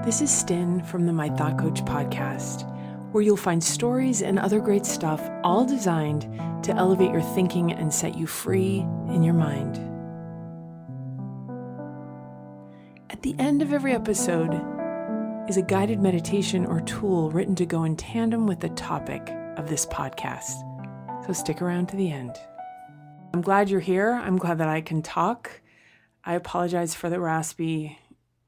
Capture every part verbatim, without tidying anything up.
This is Stin from the My Thought Coach podcast, where you'll find stories and other great stuff, all designed to elevate your thinking and set you free in your mind. At the end of every episode is a guided meditation or tool written to go in tandem with the topic of this podcast. So stick around to the end. I'm glad you're here. I'm glad that I can talk. I apologize for the raspiness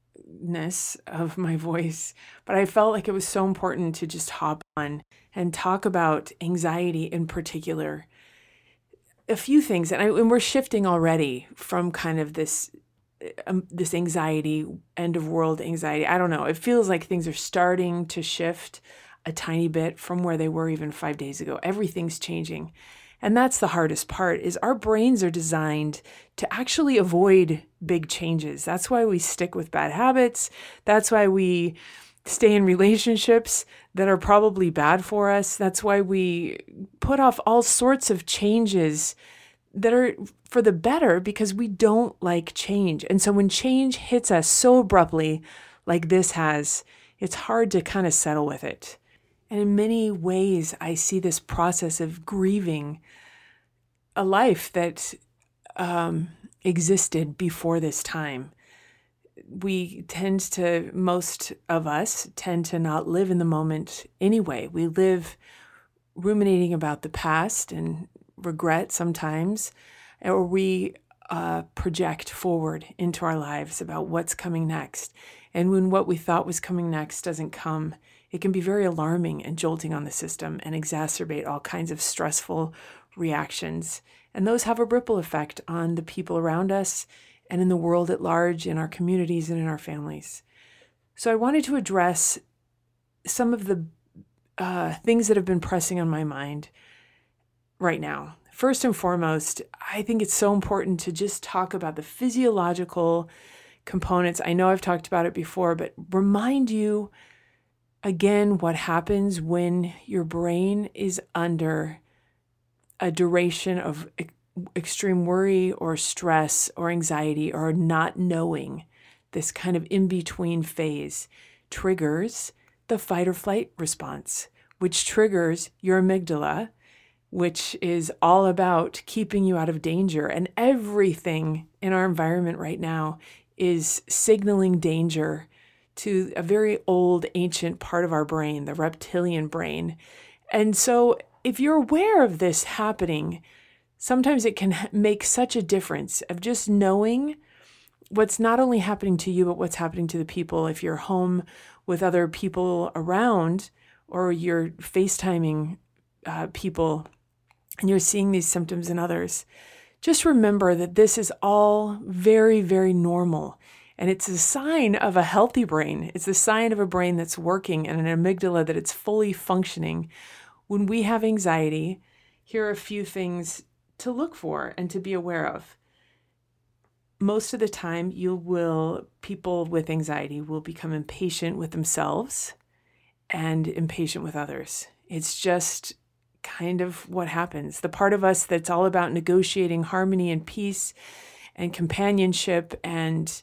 of my voice, but I felt like it was so important to just hop on and talk about anxiety in particular. A few things, and, I, and we're shifting already from kind of this um, this anxiety, end of world anxiety. I don't know. It feels like things are starting to shift a tiny bit from where they were even five days ago. Everything's changing. And that's the hardest part, is our brains are designed to actually avoid big changes. That's why we stick with bad habits. That's why we stay in relationships that are probably bad for us. That's why we put off all sorts of changes that are for the better, because we don't like change. And so when change hits us so abruptly, like this has, it's hard to kind of settle with it. And in many ways, I see this process of grieving a life that um, existed before this time. We tend to, most of us tend to not live in the moment anyway. We live ruminating about the past and regret sometimes, or we uh, project forward into our lives about what's coming next. And when what we thought was coming next doesn't come, it can be very alarming and jolting on the system and exacerbate all kinds of stressful reactions. And those have a ripple effect on the people around us and in the world at large, in our communities and in our families. So I wanted to address some of the uh, things that have been pressing on my mind right now. First and foremost, I think it's so important to just talk about the physiological components. I know I've talked about it before, but remind you again what happens when your brain is under a duration of e- extreme worry or stress or anxiety or not knowing. This kind of in-between phase triggers the fight or flight response, which triggers your amygdala, which is all about keeping you out of danger. And everything in our environment right now is signaling danger to a very old, ancient part of our brain, the reptilian brain. And so if you're aware of this happening, sometimes it can make such a difference of just knowing what's not only happening to you, but what's happening to the people. If you're home with other people around, or you're FaceTiming uh, people and you're seeing these symptoms in others, just remember that this is all very, very normal. And it's a sign of a healthy brain. It's a sign of a brain that's working and an amygdala that it's fully functioning. When we have anxiety, here are a few things to look for and to be aware of. Most of the time, you will, people with anxiety will become impatient with themselves and impatient with others. It's just kind of what happens. The part of us that's all about negotiating harmony and peace and companionship and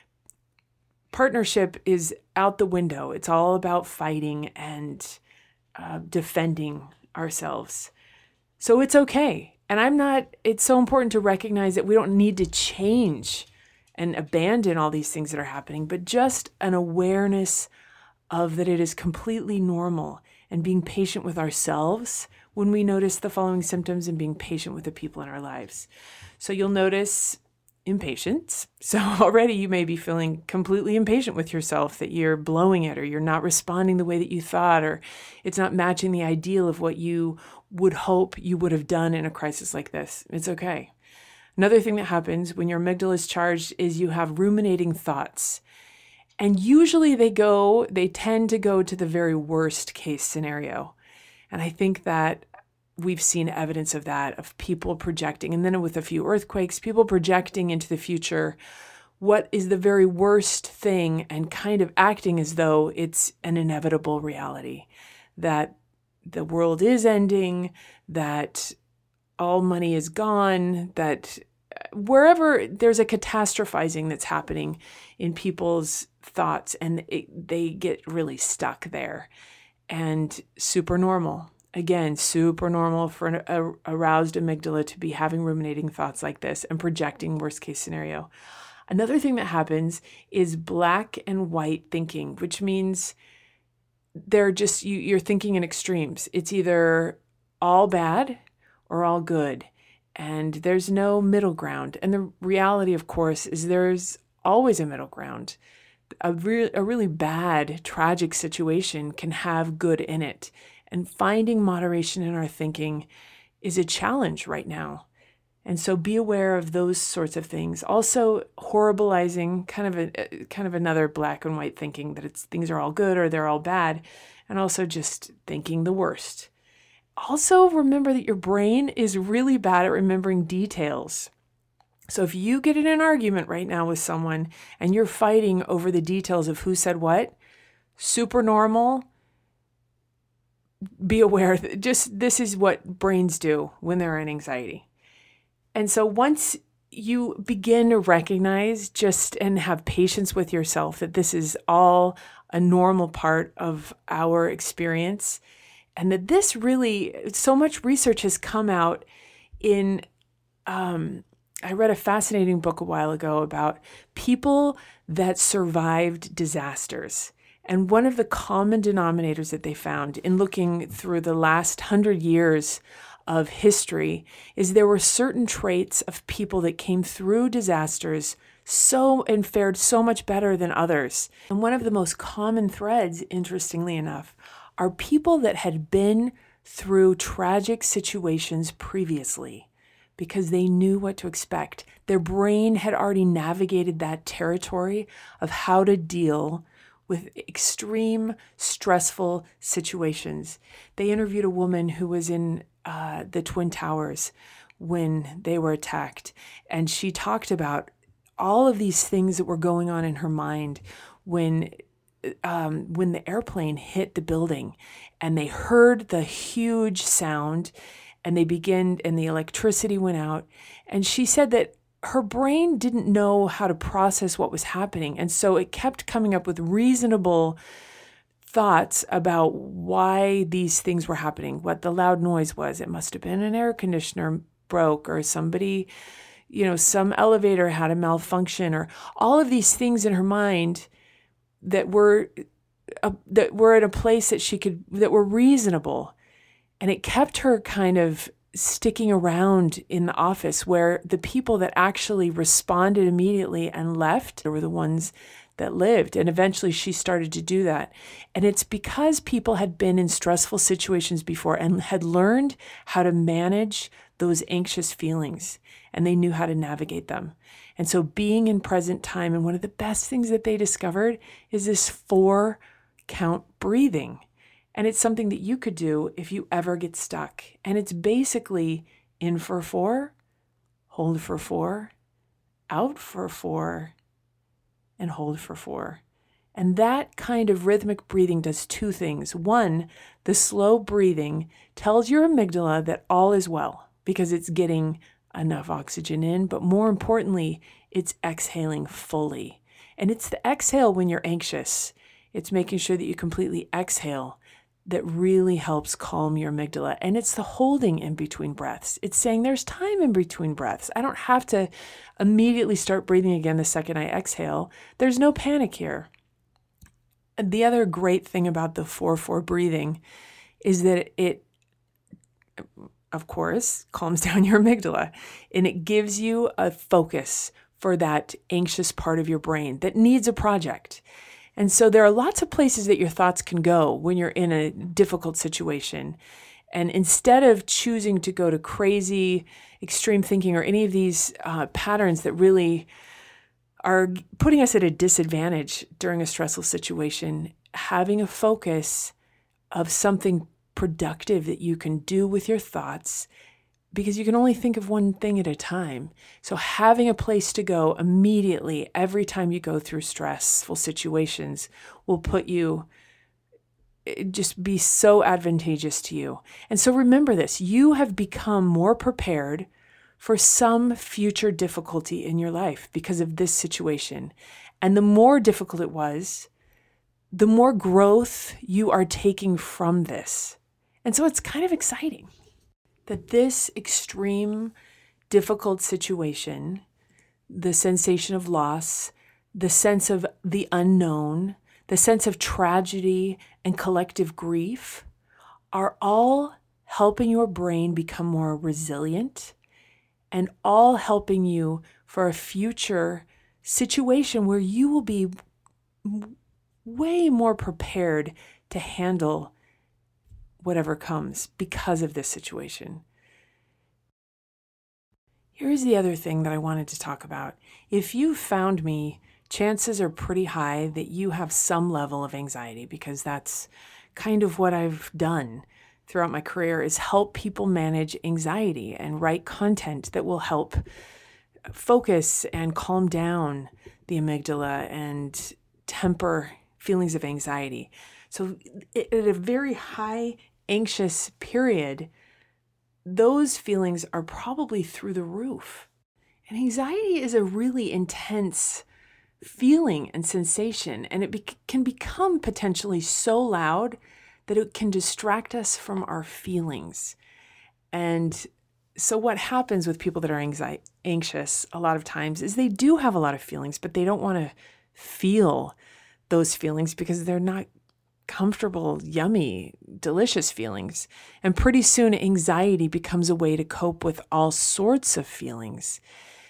partnership is out the window. It's all about fighting and uh, defending ourselves. So it's okay. And I'm not, it's so important to recognize that we don't need to change and abandon all these things that are happening, but just an awareness of that it is completely normal, and being patient with ourselves when we notice the following symptoms and being patient with the people in our lives. So you'll notice impatience. So already you may be feeling completely impatient with yourself, that you're blowing it, or you're not responding the way that you thought, or it's not matching the ideal of what you would hope you would have done in a crisis like this. It's okay. Another thing that happens when your amygdala is charged is you have ruminating thoughts. And usually they go, they tend to go to the very worst case scenario. And I think that we've seen evidence of that, of people projecting, and then with a few earthquakes, people projecting into the future what is the very worst thing and kind of acting as though it's an inevitable reality, that the world is ending, that all money is gone, that wherever there's a catastrophizing that's happening in people's thoughts, and it, they get really stuck there. And super normal. Again, super normal for an a, aroused amygdala to be having ruminating thoughts like this and projecting worst case scenario. Another thing that happens is black and white thinking, which means they're just, you, you're thinking in extremes. It's either all bad or all good. And there's no middle ground. And the reality, of course, is there's always a middle ground. A, re- a really bad, tragic situation can have good in it. And finding moderation in our thinking is a challenge right now. And so be aware of those sorts of things. Also, horribilizing, kind of a kind of another black and white thinking that it's things are all good or they're all bad, and also just thinking the worst. Also, remember that your brain is really bad at remembering details. So if you get in an argument right now with someone and you're fighting over the details of who said what, super normal. Be aware that just this is what brains do when they're in anxiety. And so once you begin to recognize just and have patience with yourself that this is all a normal part of our experience, and that this really, so much research has come out in, um, I read a fascinating book a while ago about people that survived disasters. And one of the common denominators that they found in looking through the last hundred years of history is there were certain traits of people that came through disasters so and fared so much better than others. And one of the most common threads, interestingly enough, are people that had been through tragic situations previously because they knew what to expect. Their brain had already navigated that territory of how to deal with extreme, stressful situations. They interviewed a woman who was in uh, the Twin Towers when they were attacked, and she talked about all of these things that were going on in her mind when um, when the airplane hit the building, and they heard the huge sound, and they began, and the electricity went out, and she said that her brain didn't know how to process what was happening. And so it kept coming up with reasonable thoughts about why these things were happening, what the loud noise was. It must have been an air conditioner broke, or somebody, you know, some elevator had a malfunction, or all of these things in her mind that were uh, that were at a place that she could, that were reasonable. And it kept her kind of sticking around in the office, where the people that actually responded immediately and left were the ones that lived. And eventually she started to do that. And it's because people had been in stressful situations before and had learned how to manage those anxious feelings, and they knew how to navigate them. And so being in present time, and one of the best things that they discovered is this four count breathing. And it's something that you could do if you ever get stuck. And it's basically in for four, hold for four, out for four, and hold for four. And that kind of rhythmic breathing does two things. One, the slow breathing tells your amygdala that all is well because it's getting enough oxygen in, but more importantly, it's exhaling fully. And it's the exhale when you're anxious. It's making sure that you completely exhale that really helps calm your amygdala. And it's the holding in between breaths. It's saying there's time in between breaths. I don't have to immediately start breathing again the second I exhale. There's no panic here. And the other great thing about the four four breathing is that it, of course, calms down your amygdala, and it gives you a focus for that anxious part of your brain that needs a project. And so there are lots of places that your thoughts can go when you're in a difficult situation. And instead of choosing to go to crazy, extreme thinking or any of these uh, patterns that really are putting us at a disadvantage during a stressful situation, having a focus of something productive that you can do with your thoughts, because you can only think of one thing at a time. So having a place to go immediately every time you go through stressful situations will put you, just be so advantageous to you. And so remember this, you have become more prepared for some future difficulty in your life because of this situation. And the more difficult it was, the more growth you are taking from this. And so it's kind of exciting that this extreme, difficult situation, the sensation of loss, the sense of the unknown, the sense of tragedy and collective grief are all helping your brain become more resilient and all helping you for a future situation where you will be way more prepared to handle whatever comes because of this situation. Here's the other thing that I wanted to talk about. If you found me, chances are pretty high that you have some level of anxiety, because that's kind of what I've done throughout my career, is help people manage anxiety and write content that will help focus and calm down the amygdala and temper feelings of anxiety. So at a very high anxious period, those feelings are probably through the roof. And anxiety is a really intense feeling and sensation, and it be- can become potentially so loud that it can distract us from our feelings. And so what happens with people that are anxi- anxious a lot of times is they do have a lot of feelings, but they don't want to feel those feelings because they're not comfortable, yummy, delicious feelings. And pretty soon anxiety becomes a way to cope with all sorts of feelings.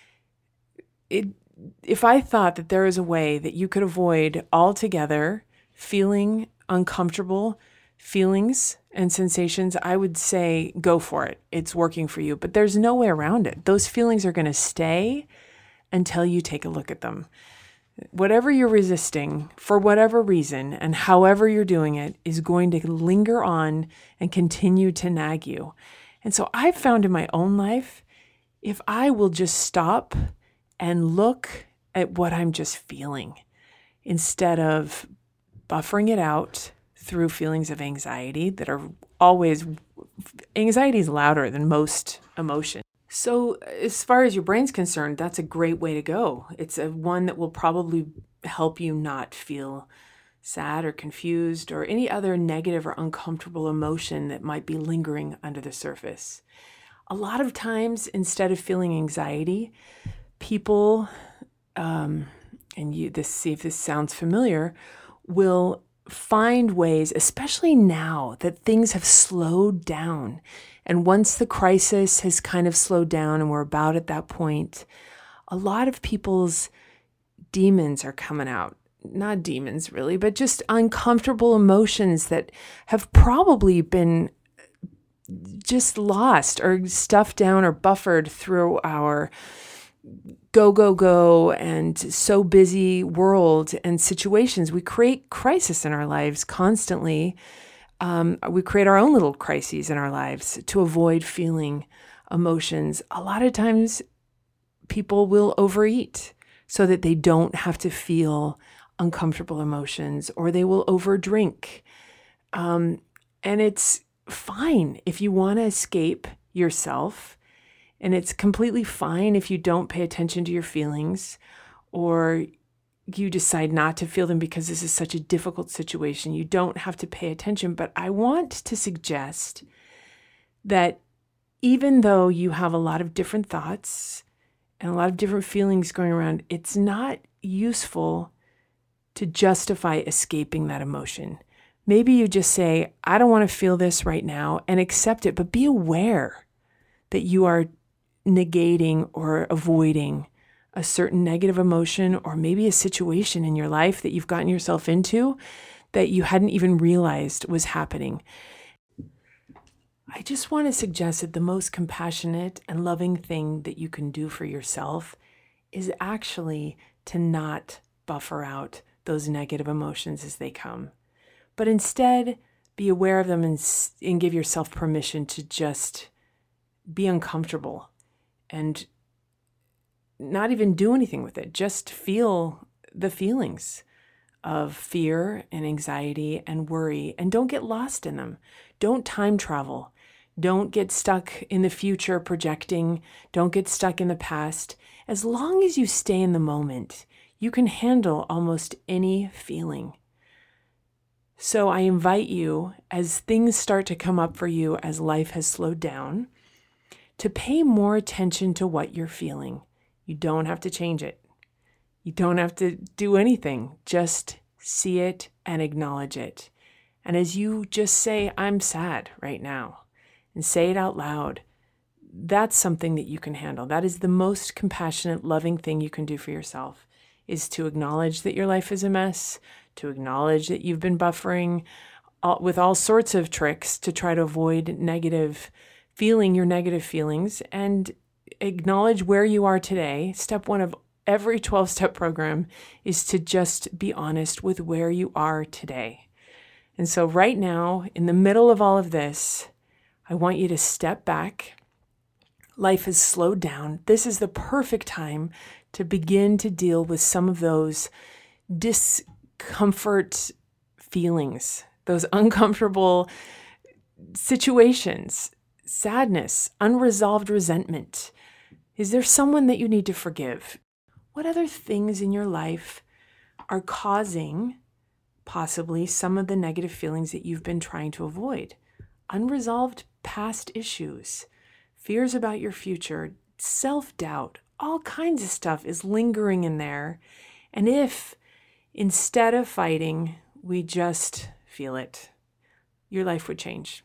It, if I thought that there is a way that you could avoid altogether feeling uncomfortable feelings and sensations, I would say go for it. It's working for you, but there's no way around it. Those feelings are going to stay until you take a look at them. Whatever you're resisting, for whatever reason, and however you're doing it, is going to linger on and continue to nag you. And so I've found in my own life, if I will just stop and look at what I'm just feeling, instead of buffering it out through feelings of anxiety that are always, anxiety is louder than most emotion. So as far as your brain's concerned, that's a great way to go. It's a one that will probably help you not feel sad or confused or any other negative or uncomfortable emotion that might be lingering under the surface. A lot of times, instead of feeling anxiety, people, um, and you this see if this sounds familiar, will find ways, especially now that things have slowed down. And once the crisis has kind of slowed down and we're about at that point, a lot of people's demons are coming out. Not demons really, but just uncomfortable emotions that have probably been just lost or stuffed down or buffered through our go, go, go, and so busy world and situations. We create crisis in our lives constantly. Um, we create our own little crises in our lives to avoid feeling emotions. A lot of times people will overeat so that they don't have to feel uncomfortable emotions, or they will overdrink. Um, and it's fine if you want to escape yourself. And it's completely fine if you don't pay attention to your feelings, or you decide not to feel them because this is such a difficult situation. You don't have to pay attention. But I want to suggest that even though you have a lot of different thoughts and a lot of different feelings going around, it's not useful to justify escaping that emotion. Maybe you just say, I don't want to feel this right now, and accept it, but be aware that you are negating or avoiding a certain negative emotion, or maybe a situation in your life that you've gotten yourself into that you hadn't even realized was happening. I just want to suggest that the most compassionate and loving thing that you can do for yourself is actually to not buffer out those negative emotions as they come, but instead be aware of them and, and give yourself permission to just be uncomfortable and not even do anything with it. Just feel the feelings of fear and anxiety and worry, and don't get lost in them. Don't time travel. Don't get stuck in the future projecting. Don't get stuck in the past. As long as you stay in the moment, You can handle almost any feeling. So I invite you, as things start to come up for you as life has slowed down, to pay more attention to what you're feeling. You don't have to change it. You don't have to do anything. Just see it and acknowledge it. And as you just say, I'm sad right now, and say it out loud, that's something that you can handle. That is the most compassionate, loving thing you can do for yourself, is to acknowledge that your life is a mess, to acknowledge that you've been buffering all, with all sorts of tricks to try to avoid negative feeling your negative feelings, and acknowledge where you are today. Step one of every twelve-step program is to just be honest with where you are today. And so right now, in the middle of all of this, I want you to step back. Life has slowed down. This is the perfect time to begin to deal with some of those discomfort feelings, those uncomfortable situations, sadness, unresolved resentment. Is there someone that you need to forgive? What other things in your life are causing possibly some of the negative feelings that you've been trying to avoid? Unresolved past issues, fears about your future, self-doubt, all kinds of stuff is lingering in there. And if instead of fighting, we just feel it, your life would change.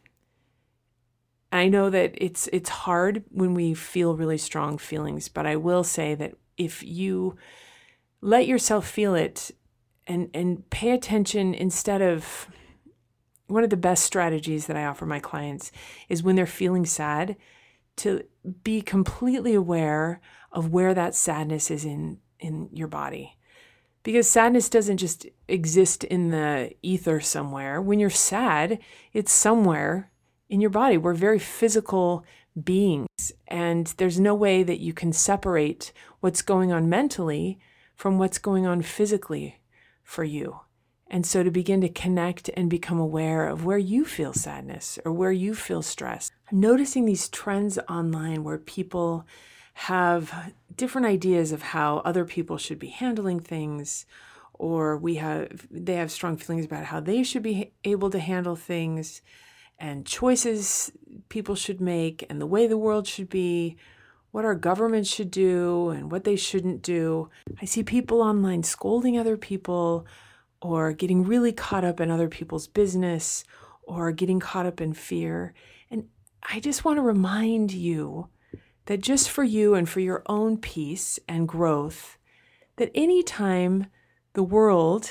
I know that it's it's hard when we feel really strong feelings, but I will say that if you let yourself feel it and, and pay attention, instead of, one of the best strategies that I offer my clients is when they're feeling sad, to be completely aware of where that sadness is in, in your body. Because sadness doesn't just exist in the ether somewhere. When you're sad, it's somewhere in your body. We're very physical beings, and there's no way that you can separate what's going on mentally from what's going on physically for you. And so to begin to connect and become aware of where you feel sadness or where you feel stress. I'm noticing these trends online where people have different ideas of how other people should be handling things, or we have they have strong feelings about how they should be able to handle things, and choices people should make, and the way the world should be, what our government should do and what they shouldn't do. I see people online scolding other people, or getting really caught up in other people's business, or getting caught up in fear. And I just want to remind you that just for you and for your own peace and growth, that anytime the world,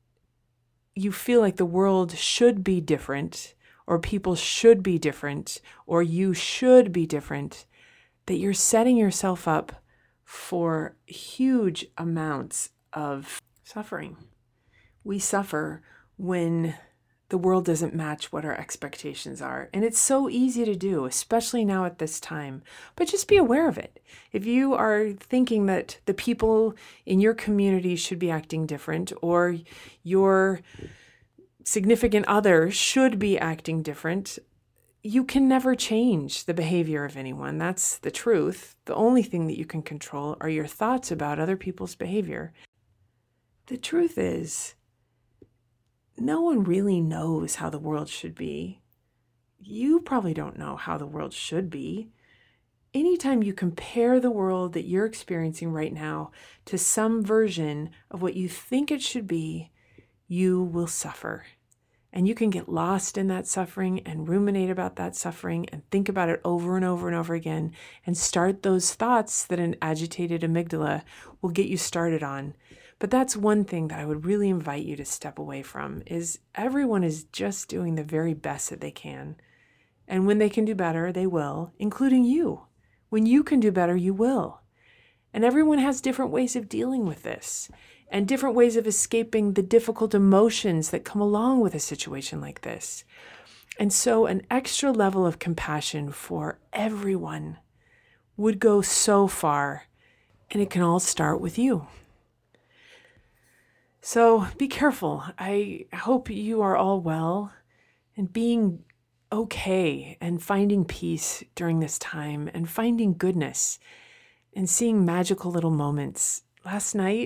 you feel like the world should be different, or people should be different, or you should be different, that you're setting yourself up for huge amounts of suffering. We suffer when the world doesn't match what our expectations are. And it's so easy to do, especially now at this time. But just be aware of it. If you are thinking that the people in your community should be acting different, or your significant other should be acting different, you can never change the behavior of anyone. That's the truth. The only thing that you can control are your thoughts about other people's behavior. The truth is, no one really knows how the world should be. You probably don't know how the world should be. Anytime you compare the world that you're experiencing right now to some version of what you think it should be, you will suffer. And you can get lost in that suffering and ruminate about that suffering and think about it over and over and over again, and start those thoughts that an agitated amygdala will get you started on. But that's one thing that I would really invite you to step away from, is everyone is just doing the very best that they can. And when they can do better, they will, including you. When you can do better, you will. And everyone has different ways of dealing with this, and different ways of escaping the difficult emotions that come along with a situation like this. And so an extra level of compassion for everyone would go so far, and it can all start with you. So be careful. I hope you are all well and being okay and finding peace during this time and finding goodness and seeing magical little moments. Last night,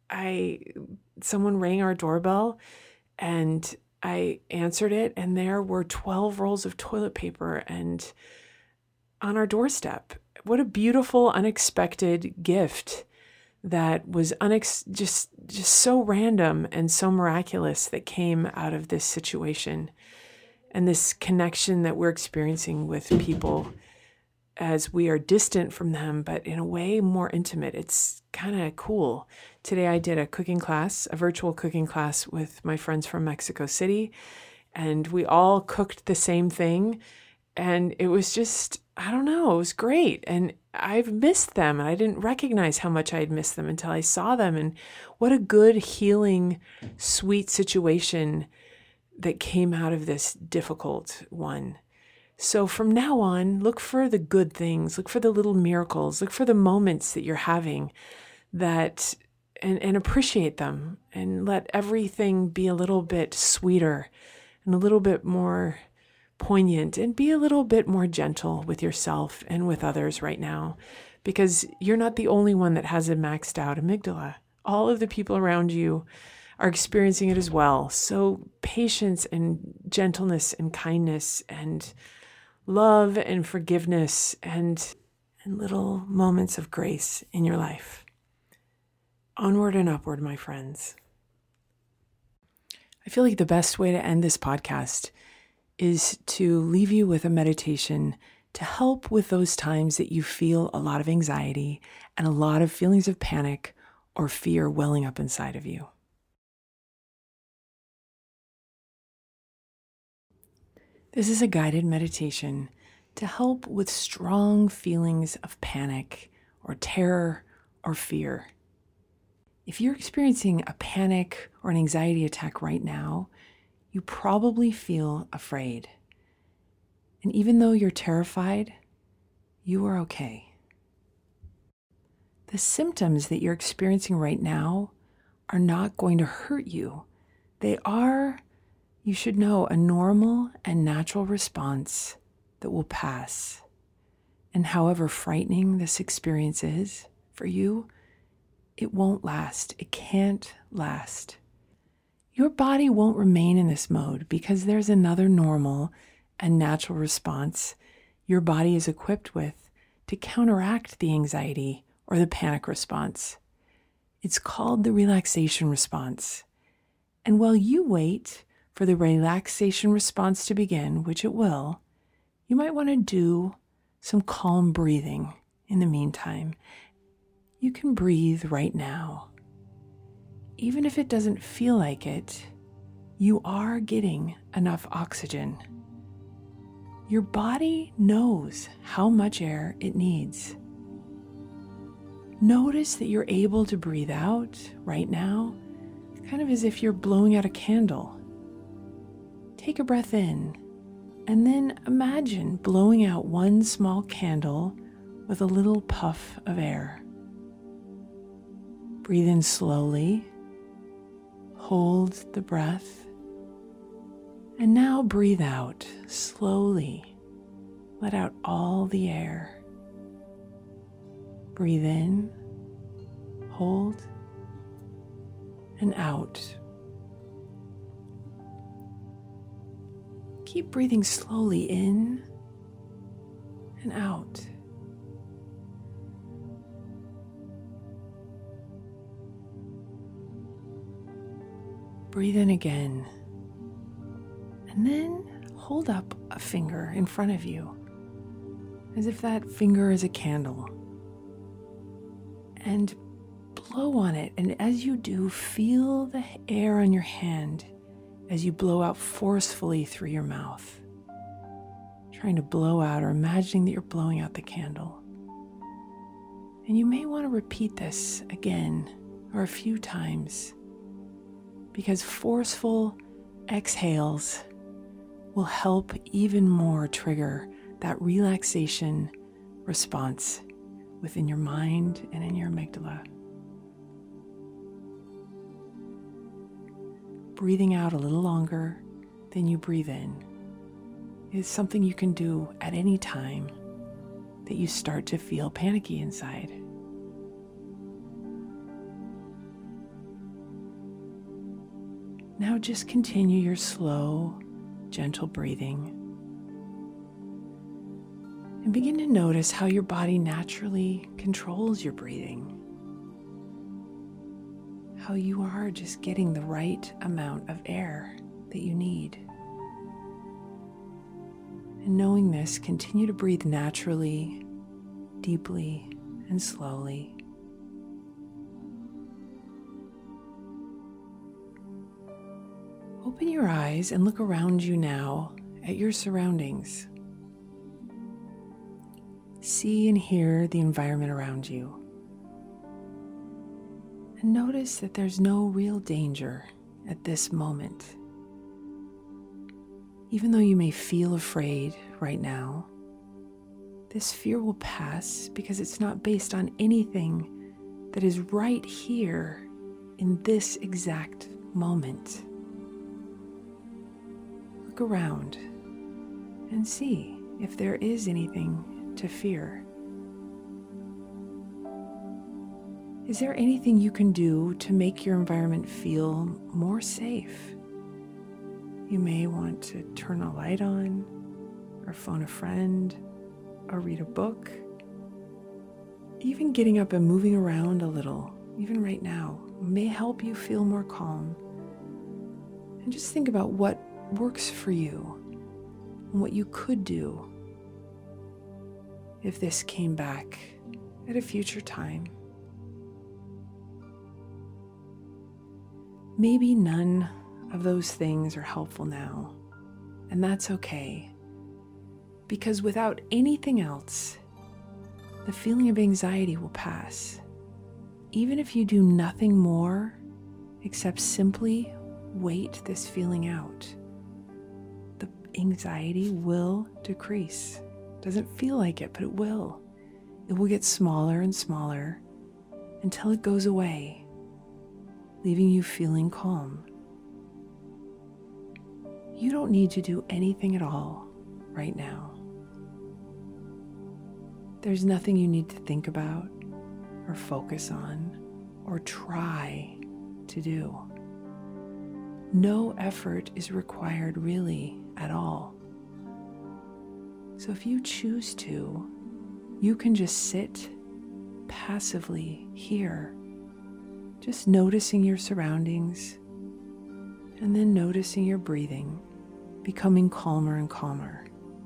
I someone rang our doorbell and I answered it, and there were twelve rolls of toilet paper and on our doorstep. What a beautiful, unexpected gift that was unex- just just so random and so miraculous that came out of this situation and this connection that we're experiencing with people as we are distant from them, but in a way more intimate. It's kind of cool. Today I did a cooking class, a virtual cooking class with my friends from Mexico City, and we all cooked the same thing. And it was just, I don't know, it was great. And I've missed them. And I didn't recognize how much I had missed them until I saw them. And what a good, healing, sweet situation that came out of this difficult one. So from now on, look for the good things, look for the little miracles, look for the moments that you're having that, and, and appreciate them, and let everything be a little bit sweeter and a little bit more poignant, and be a little bit more gentle with yourself and with others right now, because you're not the only one that has a maxed out amygdala. All of the people around you are experiencing it as well. So patience and gentleness and kindness and love and forgiveness and, and little moments of grace in your life. Onward and upward, my friends. I feel like the best way to end this podcast is to leave you with a meditation to help with those times that you feel a lot of anxiety and a lot of feelings of panic or fear welling up inside of you. This is a guided meditation to help with strong feelings of panic or terror or fear. If you're experiencing a panic or an anxiety attack right now, you probably feel afraid. And even though you're terrified, you are okay. The symptoms that you're experiencing right now are not going to hurt you. They are, you should know, a normal and natural response that will pass. And however frightening this experience is for you, it won't last. It can't last. Your body won't remain in this mode because there's another normal and natural response your body is equipped with to counteract the anxiety or the panic response. It's called the relaxation response. And while you wait for the relaxation response to begin, which it will, you might want to do some calm breathing in the meantime. You can breathe right now. Even if it doesn't feel like it, you are getting enough oxygen. Your body knows how much air it needs. Notice that you're able to breathe out right now, kind of as if you're blowing out a candle. Take a breath in, and then imagine blowing out one small candle with a little puff of air. Breathe in slowly, hold the breath, and now breathe out slowly. Let out all the air. Breathe in, hold, and out. Keep breathing slowly in and out. Breathe in again, and then hold up a finger in front of you, as if that finger is a candle, and blow on it. And as you do, feel the air on your hand as you blow out forcefully through your mouth, trying to blow out or imagining that you're blowing out the candle. And you may want to repeat this again or a few times, because forceful exhales will help even more trigger that relaxation response within your mind and in your amygdala. Breathing out a little longer than you breathe in is something you can do at any time that you start to feel panicky inside. Now just continue your slow, gentle breathing. And begin to notice how your body naturally controls your breathing. How you are just getting the right amount of air that you need. And knowing this, continue to breathe naturally, deeply, and slowly. Open your eyes and look around you now at your surroundings. See and hear the environment around you. And notice that there's no real danger at this moment. Even though you may feel afraid right now, this fear will pass because it's not based on anything that is right here in this exact moment. Look around and see if there is anything to fear. Is there anything you can do to make your environment feel more safe? You may want to turn a light on, or phone a friend, or read a book. Even getting up and moving around a little, even right now, may help you feel more calm. And just think about what works for you and what you could do if this came back at a future time. Maybe none of those things are helpful now, and that's okay, because without anything else, the feeling of anxiety will pass, even if you do nothing more except simply wait this feeling out. The anxiety will decrease. Doesn't feel like it, but it will. It will get smaller and smaller until it goes away, leaving you feeling calm. You don't need to do anything at all right now. There's nothing you need to think about or focus on or try to do. No effort is required really at all. So if you choose to, you can just sit passively here, just noticing your surroundings and then noticing your breathing, becoming calmer and calmer.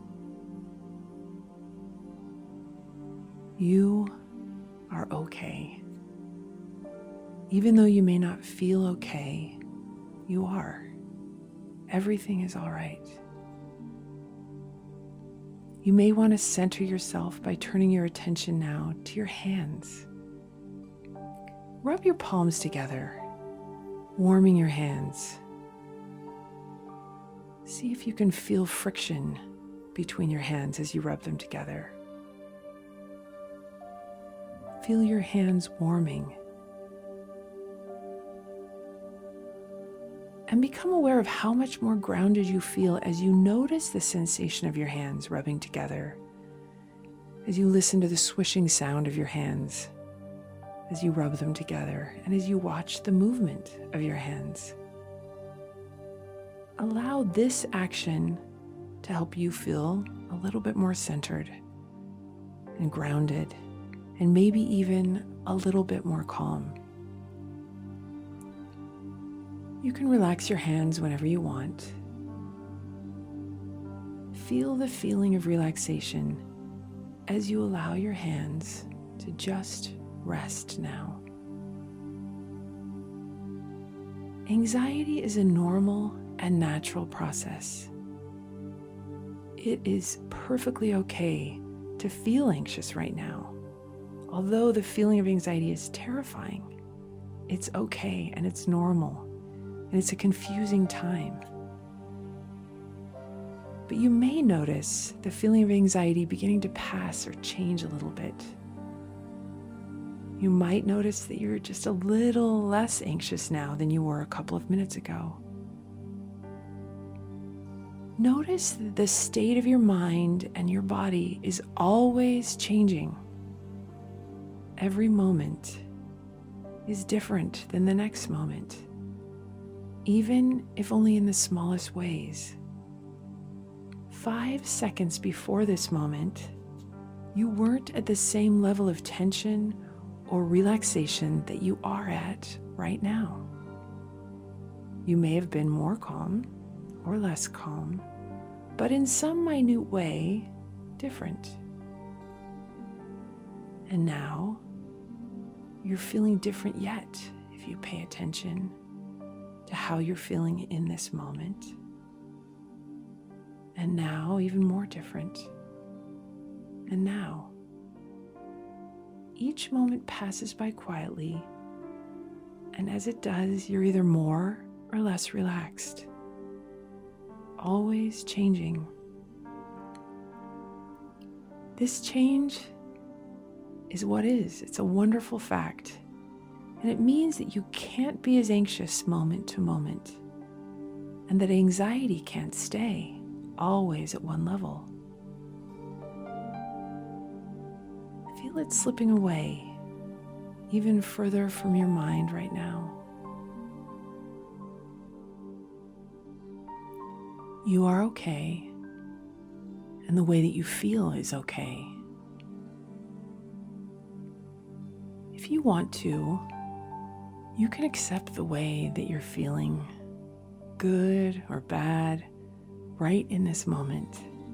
You are okay. Even though you may not feel okay, you are. Everything is all right. You may want to center yourself by turning your attention now to your hands. Rub your palms together, warming your hands. See if you can feel friction between your hands as you rub them together. Feel your hands warming. And become aware of how much more grounded you feel as you notice the sensation of your hands rubbing together, as you listen to the swishing sound of your hands, as you rub them together, and as you watch the movement of your hands. Allow this action to help you feel a little bit more centered and grounded, and maybe even a little bit more calm. You can relax your hands whenever you want. Feel the feeling of relaxation as you allow your hands to just rest now. Anxiety is a normal and natural process. It is perfectly okay to feel anxious right now. Although the feeling of anxiety is terrifying, it's okay and it's normal. And it's a confusing time. But you may notice the feeling of anxiety beginning to pass or change a little bit. You might notice that you're just a little less anxious now than you were a couple of minutes ago. Notice that the state of your mind and your body is always changing. Every moment is different than the next moment. even if only in the smallest ways. Five seconds before this moment, you weren't at the same level of tension or relaxation that you are at right now. You may have been more calm or less calm, but in some minute way, different. And now, you're feeling different yet if you pay attention to how you're feeling in this moment. And now, even more different. And now, each moment passes by quietly, and as it does, you're either more or less relaxed, always changing. This change is what is. It's a wonderful fact, and it means that you can't be as anxious moment to moment, and that anxiety can't stay always at one level. Feel it slipping away even further from your mind right now. You are okay, and the way that you feel is okay. If you want to, you can accept the way that you're feeling, good or bad, right in this moment.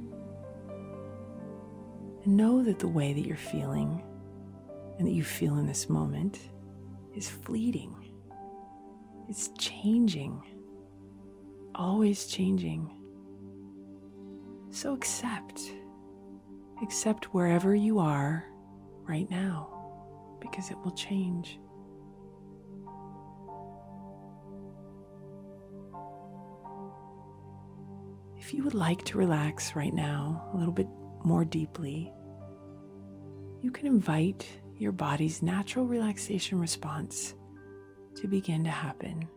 And know that the way that you're feeling and that you feel in this moment is fleeting. It's changing, always changing. So accept, accept wherever you are right now, because it will change. If you would like to relax right now a little bit more deeply, you can invite your body's natural relaxation response to begin to happen.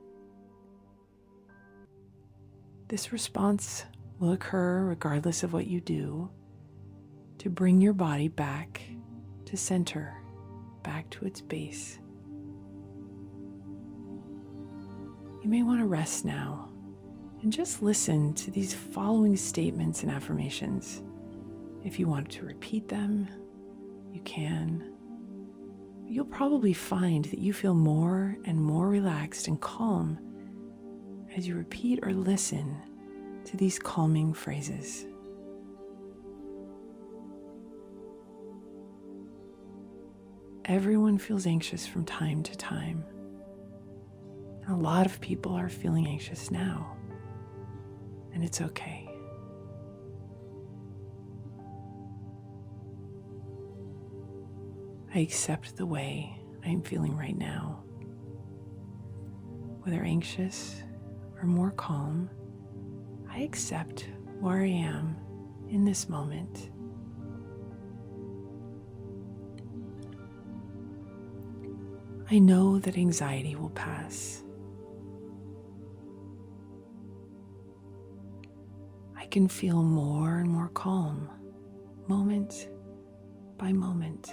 This response will occur regardless of what you do to bring your body back to center, back to its base. You may want to rest now and just listen to these following statements and affirmations. If you want to repeat them, you can. You'll probably find that you feel more and more relaxed and calm as you repeat or listen to these calming phrases. Everyone feels anxious from time to time. A lot of people are feeling anxious now, and it's okay. I accept the way I am feeling right now. Whether anxious or more calm, I accept where I am in this moment. I know that anxiety will pass. I can feel more and more calm, moment by moment.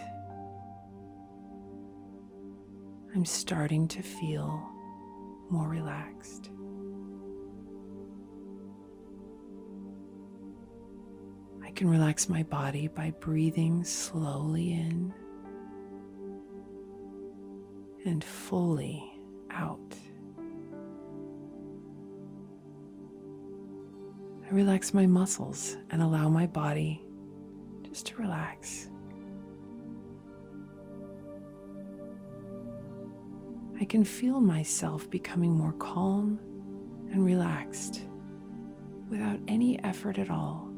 I'm starting to feel more relaxed. I can relax my body by breathing slowly in and fully out. I relax my muscles and allow my body just to relax. I can feel myself becoming more calm and relaxed without any effort at all.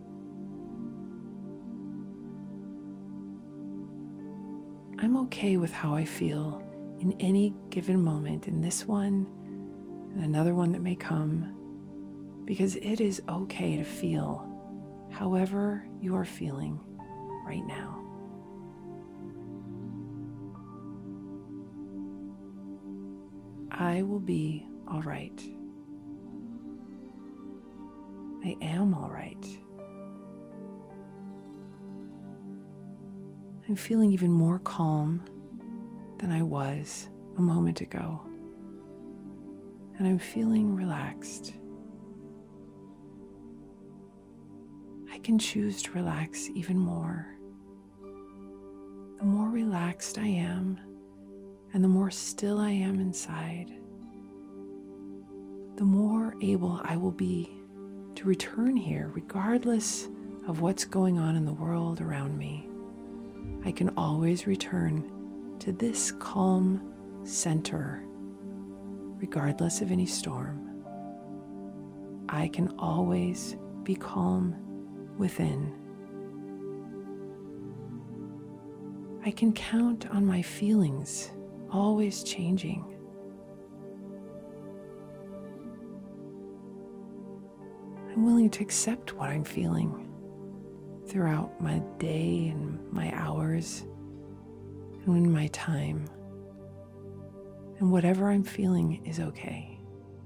I'm okay with how I feel in any given moment, in this one and another one that may come, because it is okay to feel however you are feeling right now. I will be all right. I am all right. I'm feeling even more calm than I was a moment ago. and I'm feeling relaxed. I can choose to relax even more. The more relaxed I am, and the more still I am inside, the more able I will be to return here regardless of what's going on in the world around me. I can always return to this calm center regardless of any storm. I can always be calm within. I can count on my feelings always changing. I'm willing to accept what I'm feeling throughout my day and my hours and in my time. And whatever I'm feeling is okay.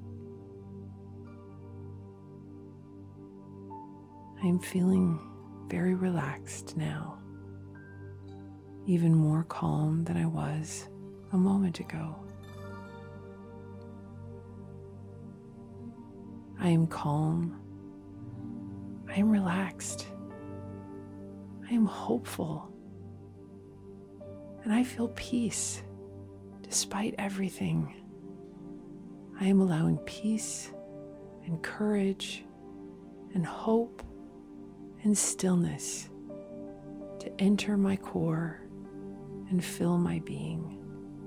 I am feeling very relaxed now, even more calm than I was a moment ago. I am calm. I am relaxed. I am hopeful. And I feel peace despite everything. I am allowing peace and courage and hope and stillness to enter my core and fill my being.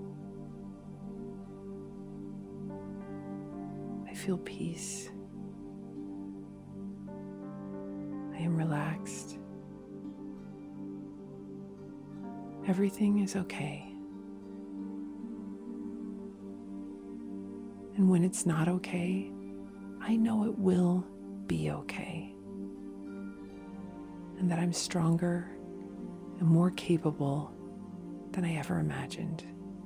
I feel peace. I am relaxed. Everything is okay. And when it's not okay, I know it will be okay. And that I'm stronger and more capable than I ever imagined.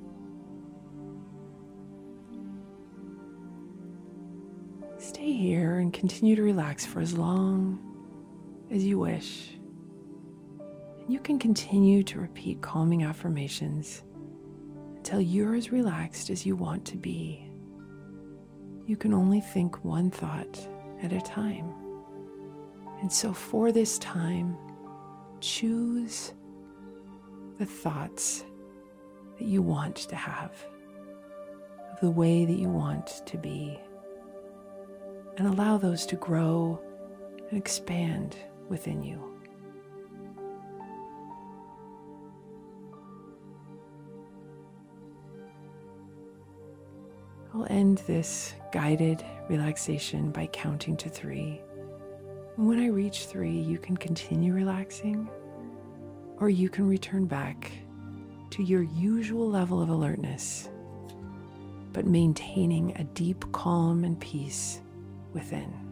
Stay here and continue to relax for as long as you wish. And you can continue to repeat calming affirmations until you're as relaxed as you want to be. You can only think one thought at a time. And so for this time, choose the thoughts that you want to have, of the way that you want to be, and allow those to grow and expand within you. I'll end this guided relaxation by counting to three. And when I reach three, you can continue relaxing, or you can return back to your usual level of alertness, but maintaining a deep calm and peace within.